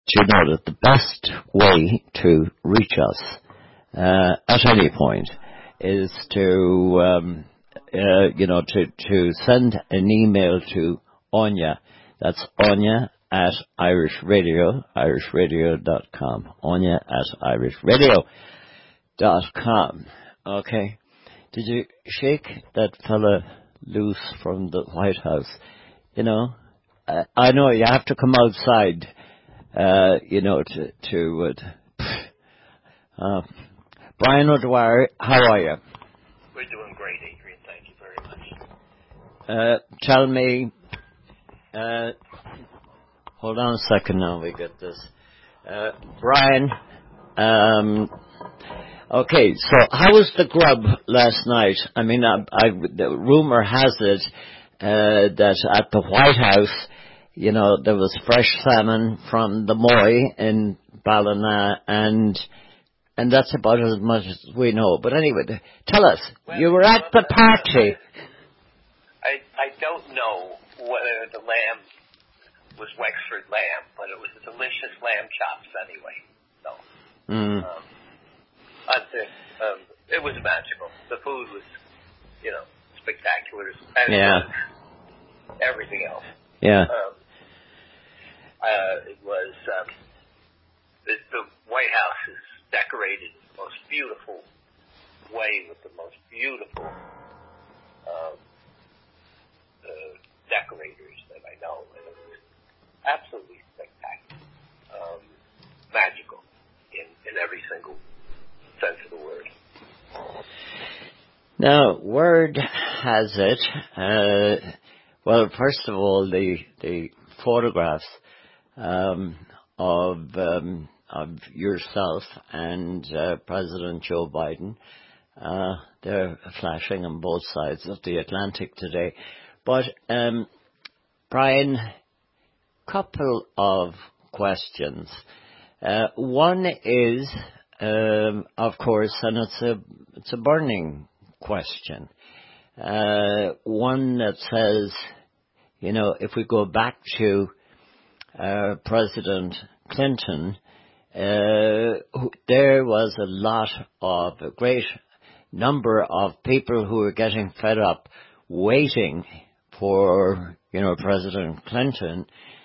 you know that the best way to reach us at any point is to to send an email to Anya. That's Anya at irishradio.com. Anya at irishradio.com. Okay. Did you shake that fella loose from the White House? You know, I know you have to come outside, Brian O'Dwyer, how are you? We're doing great, Adrian. Thank you very much. Tell me, hold on a second now, we get this. Brian, okay, so how was the grub last night? I mean, the rumor has it that at the White House, you know, there was fresh salmon from the Moy in Ballina, and that's about as much as we know. But anyway, tell us, you were at the party. I don't know whether the lamb was Wexford lamb, but it was a delicious lamb chops anyway. So, it was magical. The food was, spectacular. And everything else. Yeah. It was, the White House is decorated in the most beautiful way with the most beautiful decorators that I know. And it was absolutely spectacular. Magical in every single sense of the word. Now, word has it, well, first of all, the photographs of yourself and President Joe Biden, they're flashing on both sides of the Atlantic today. But, Brian, couple of questions. One is, of course, and it's a burning question. One that says, if we go back to President Clinton, there was a great number of people who were getting fed up waiting for, President Clinton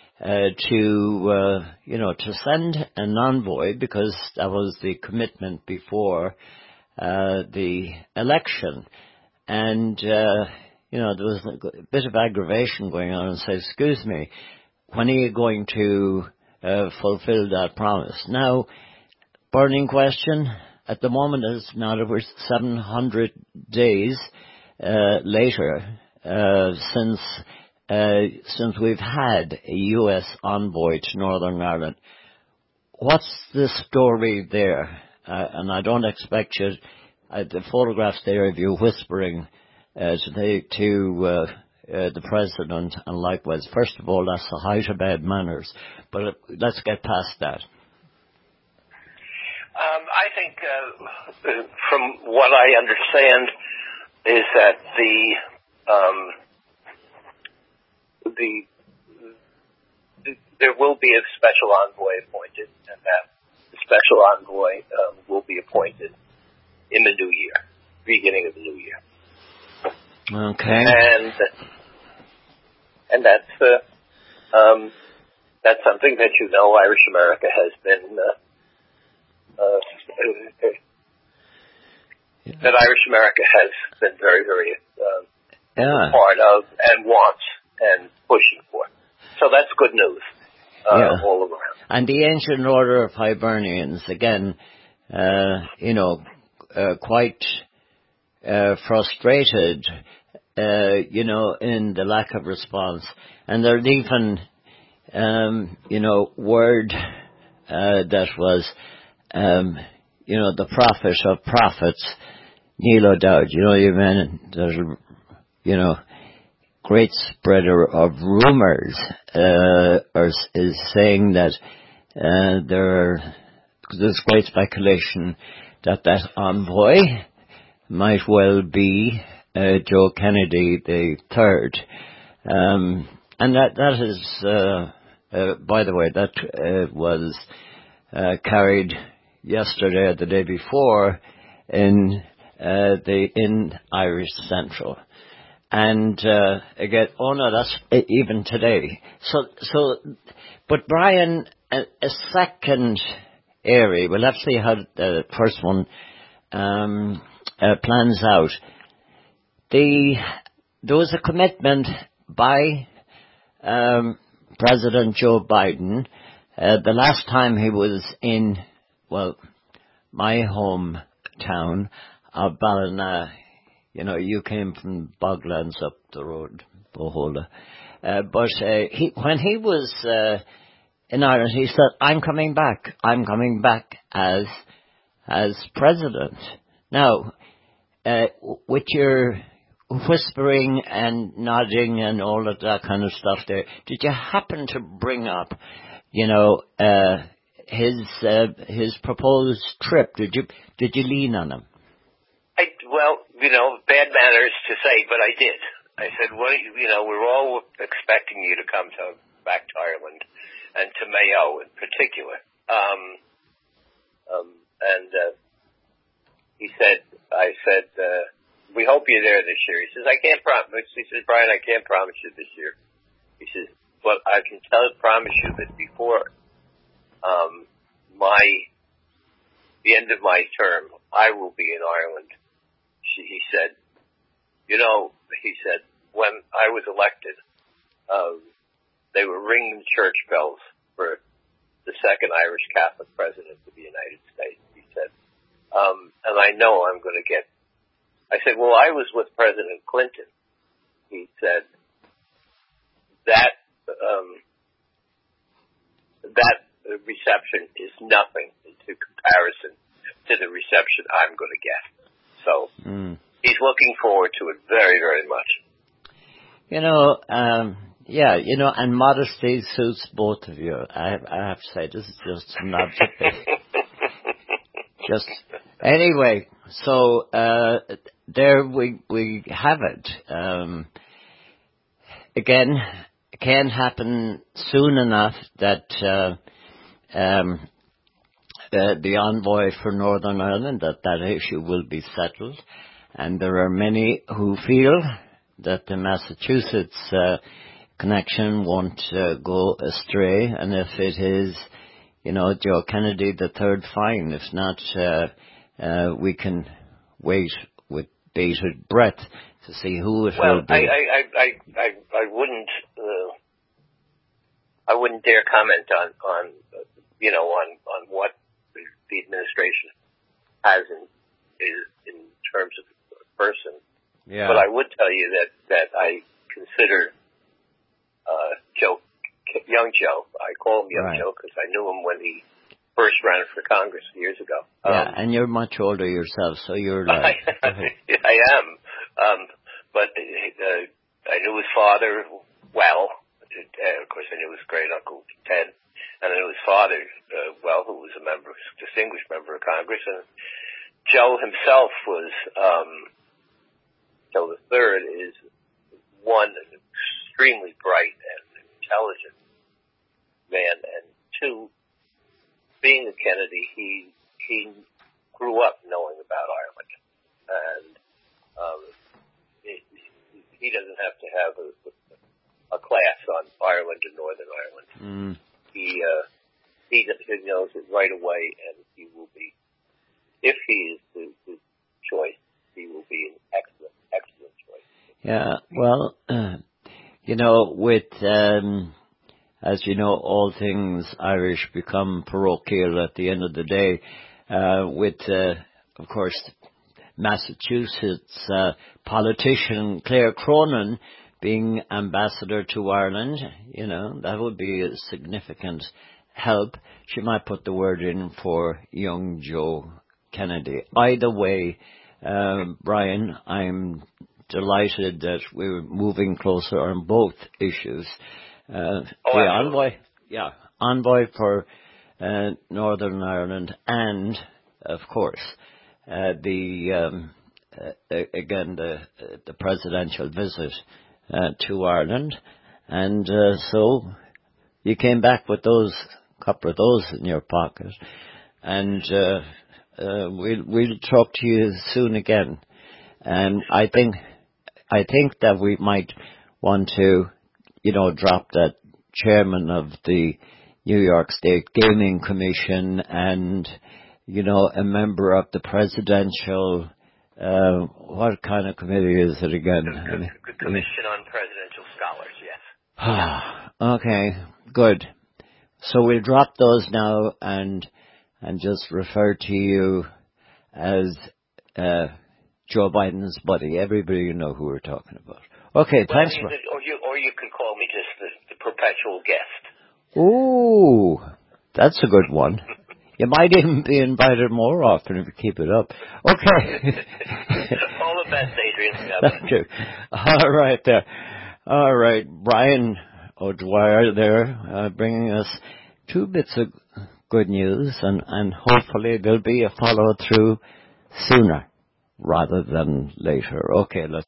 to send an envoy, because that was the commitment before the election. And, there was a bit of aggravation going on and said, excuse me, when are you going to fulfill that promise? Now, burning question, at the moment is now over 700 days later since we've had a U.S. envoy to Northern Ireland. What's the story there? And I don't expect you, the photographs there of you whispering today to the President, and likewise. First of all, that's the height of bad manners. But let's get past that. I think, from what I understand, is that there will be a special envoy appointed, and that the special envoy will be appointed in the new year, beginning of the new year. Okay. And that's something that Irish America has been that Irish America has been very, very part of and wants and pushing for. So that's good news all around. And the Ancient Order of Hibernians, again, quite frustrated, in the lack of response. And there's even, word that was, the prophet of prophets, Neil O'Dowd, there's great spreader of rumors, is saying that there's great speculation that envoy might well be Joe Kennedy the third, and that is by the way, that was carried yesterday or the day before in Irish Central. And again, oh no, that's even today. But Brian, a second area, we'll have to see how the first one plans out. There was a commitment by President Joe Biden the last time he was in, well, my hometown of Ballina. You know, you came from Boglands up the road, Bohola. But when he was in Ireland, he said, I'm coming back as president. Now, with your whispering and nodding and all of that kind of stuff there, did you happen to bring up, you know, his proposed trip? Did you lean on him? Well, you know, bad manners to say, but I did. I said, we're all expecting you to come back to Ireland and to Mayo in particular. I said, we hope you're there this year. He says, I can't promise. He says, Brian, I can't promise you this year. He says, but I can promise you that before the end of my term, I will be in Ireland. He said, when I was elected, they were ringing church bells for the second Irish Catholic president of the United States. He said, and I know I'm going to get. I said, well, I was with President Clinton. He said, that reception is nothing in comparison to the reception I'm going to get. So he's looking forward to it very, very much. You know, and modesty suits both of you. I have to say, this is just not just anyway. So there we have it. Again, it can't happen soon enough that the envoy for Northern Ireland, that issue will be settled. And there are many who feel that the Massachusetts connection won't go astray. And if it is, Joe Kennedy the third, fine. If not, we can wait with bated breath to see who it will be. I wouldn't dare comment on what the administration has in terms of person. Yeah. But I would tell you that I consider young Joe. I call him young Joe because I knew him when he first ran for Congress years ago. Yeah, and you're much older yourself, so you're like... I am. But I knew his father well. Of course, I knew his great uncle Ted, and I knew his father well, who was a distinguished member of Congress. And Joe himself was, Joe the Third is one, an extremely bright and intelligent man, and two, being a Kennedy, he grew up knowing about Ireland, and he doesn't have to have a class on Ireland and Northern Ireland. He knows it right away, and he will be, if he is the choice, he will be an excellent choice. Yeah, well, with, as you know, all things Irish become parochial at the end of the day, with, of course, Massachusetts politician Claire Cronin being ambassador to Ireland, that would be a significant help. She might put the word in for young Joe Kennedy. Either way, Brian, I'm delighted that we're moving closer on both issues. Envoy for Northern Ireland, and of course the presidential visit to Ireland, and so you came back with those couple of those in your pocket, and we'll talk to you soon again. And I think that we might want to, drop that chairman of the New York State Gaming Commission and, a member of the presidential, what kind of committee is it again? The Commission on Presidential Scholars, yes. Okay, good. So we'll drop those now and just refer to you as Joe Biden's buddy. Everybody you know who we're talking about. Okay, thanks. Or you could call me just the perpetual guest. Ooh, that's a good one. You might even be invited more often if you keep it up. Okay. All the best, Adrian. Thank you. All right there. All right, Brian O'Dwyer there, bringing us 2 bits of good news, and hopefully there'll be a follow-through sooner rather than later. Okay, let's